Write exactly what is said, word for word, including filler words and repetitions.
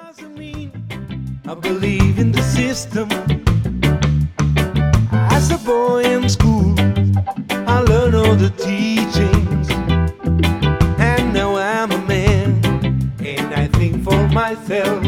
doesn't mean I believe in the system. As a boy in school, I learned all the teachings, and now I'm a man, and I think for myself.